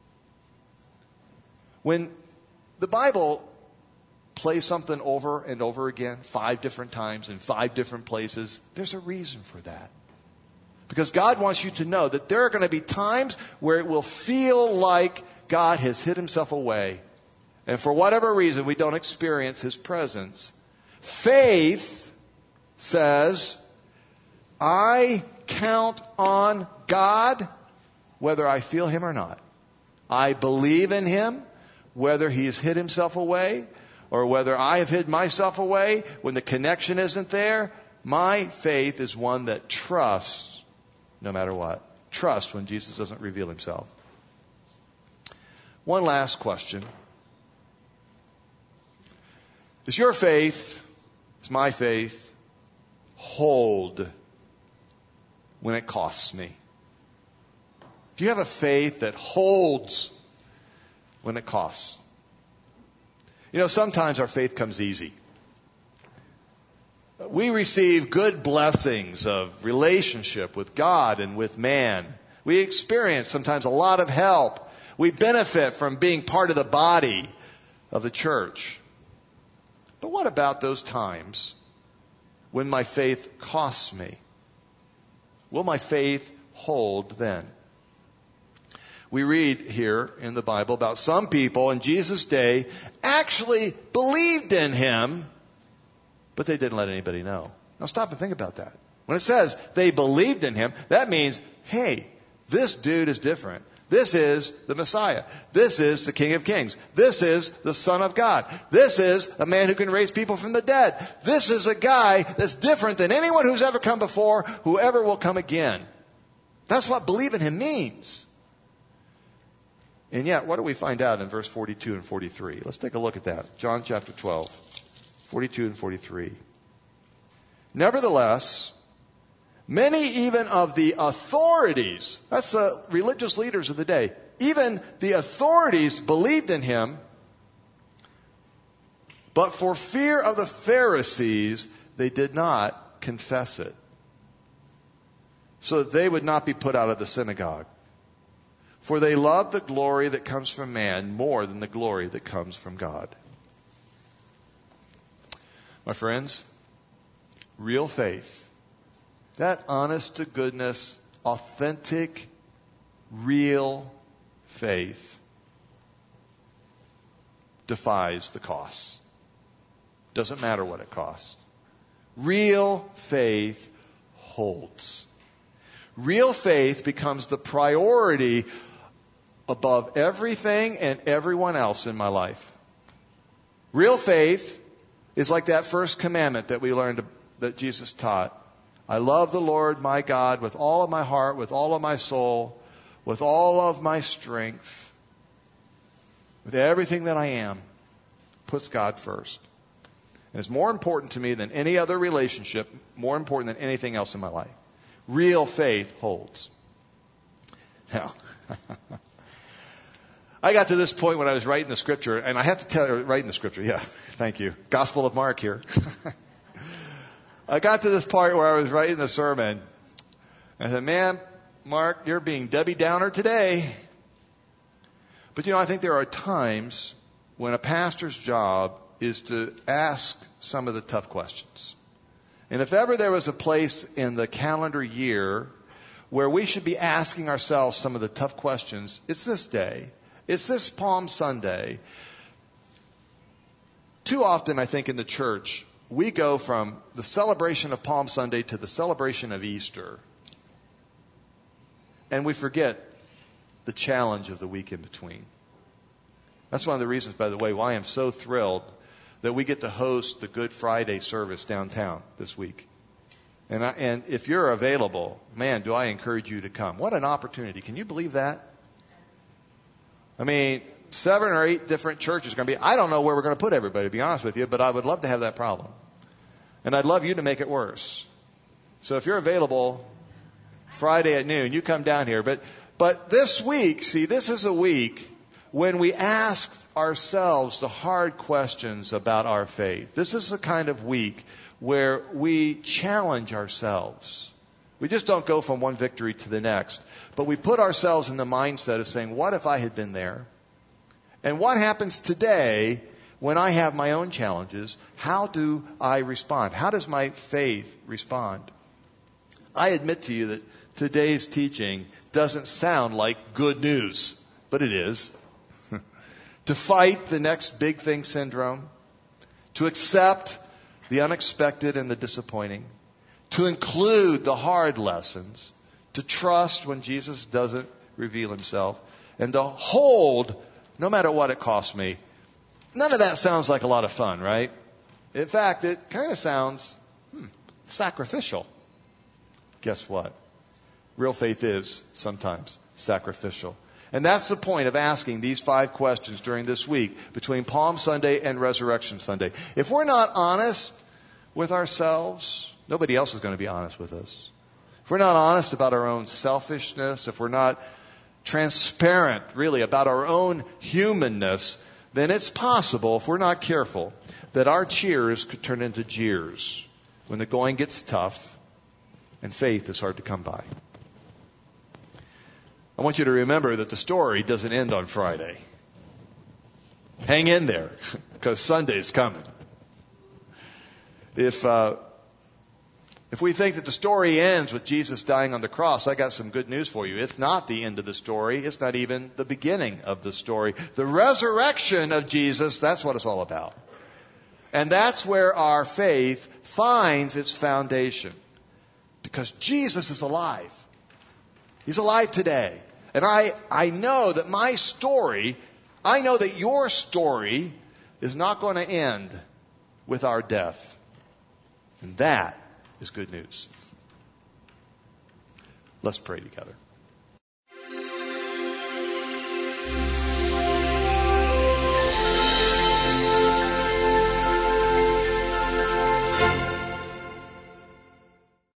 When the Bible plays something over and over again, 5 different times in 5 different places, there's a reason for that. Because God wants you to know that there are going to be times where it will feel like God has hid himself away. And for whatever reason, we don't experience his presence. Faith says, I count on God whether I feel him or not. I believe in him whether he's hid himself away or whether I have hid myself away when the connection isn't there. My faith is one that trusts no matter what. Trust when Jesus doesn't reveal himself. One last question. Does your faith, does my faith, hold when it costs me? Do you have a faith that holds when it costs? You know, sometimes our faith comes easy. We receive good blessings of relationship with God and with man. We experience sometimes a lot of help. We benefit from being part of the body of the church. But what about those times when my faith costs me? Will my faith hold then? We read here in the Bible about some people in Jesus' day actually believed in him, but they didn't let anybody know. Now stop and think about that. When it says they believed in him, that means, hey, this dude is different. This is the Messiah. This is the King of Kings. This is the Son of God. This is a man who can raise people from the dead. This is a guy that's different than anyone who's ever come before, whoever will come again. That's what believe in him means. And yet, what do we find out in verse 42 and 43? Let's take a look at that. John chapter 12, 42 and 43. Nevertheless, many even of the authorities, that's the religious leaders of the day, even the authorities believed in him, but for fear of the Pharisees, they did not confess it, so that they would not be put out of the synagogue. For they love the glory that comes from man more than the glory that comes from God. My friends, real faith, that honest to goodness, authentic, real faith defies the costs. Doesn't matter what it costs. Real faith holds. Real faith becomes the priority above everything and everyone else in my life. Real faith is like that first commandment that we learned that Jesus taught. I love the Lord my God with all of my heart, with all of my soul, with all of my strength, with everything that I am. Puts God first. And it's more important to me than any other relationship, more important than anything else in my life. Real faith holds. Now, I got to this point when I was writing the scripture, and I have to tell you, writing the scripture, yeah, thank you. Gospel of Mark here. I got to this part where I was writing the sermon, and I said, man, Mark, you're being Debbie Downer today. But I think there are times when a pastor's job is to ask some of the tough questions. And if ever there was a place in the calendar year where we should be asking ourselves some of the tough questions, it's this day. It's this Palm Sunday. Too often, I think, in the church, we go from the celebration of Palm Sunday to the celebration of Easter. And we forget the challenge of the week in between. That's one of the reasons, by the way, why I'm so thrilled that we get to host the Good Friday service downtown this week. And if you're available, man, do I encourage you to come. What an opportunity. Can you believe that? I mean, 7 or 8 different churches are going to be. I don't know where we're going to put everybody, to be honest with you, but I would love to have that problem. And I'd love you to make it worse. So if you're available Friday at noon, you come down here. But this week, see, this is a week when we ask ourselves the hard questions about our faith. This is the kind of week where we challenge ourselves. We just don't go from one victory to the next, but we put ourselves in the mindset of saying, what if I had been there? And what happens today when I have my own challenges? How do I respond? How does my faith respond? I admit to you that today's teaching doesn't sound like good news, but it is. To fight the next big thing syndrome, to accept the unexpected and the disappointing, to include the hard lessons, to trust when Jesus doesn't reveal himself, and to hold no matter what it costs me. None of that sounds like a lot of fun, right? In fact, it kind of sounds sacrificial. Guess what? Real faith is sometimes sacrificial. And that's the point of asking these 5 questions during this week between Palm Sunday and Resurrection Sunday. If we're not honest with ourselves, nobody else is going to be honest with us. If we're not honest about our own selfishness, if we're not transparent really about our own humanness, then it's possible, if we're not careful, that our cheers could turn into jeers when the going gets tough and faith is hard to come by. I want you to remember that the story doesn't end on Friday. Hang in there, because Sunday's coming. If we think that the story ends with Jesus dying on the cross, I got some good news for you. It's not the end of the story. It's not even the beginning of the story. The resurrection of Jesus, that's what it's all about. And that's where our faith finds its foundation. Because Jesus is alive. He's alive today. And I know that my story, I know that your story is not going to end with our death. And that is good news. Let's pray together.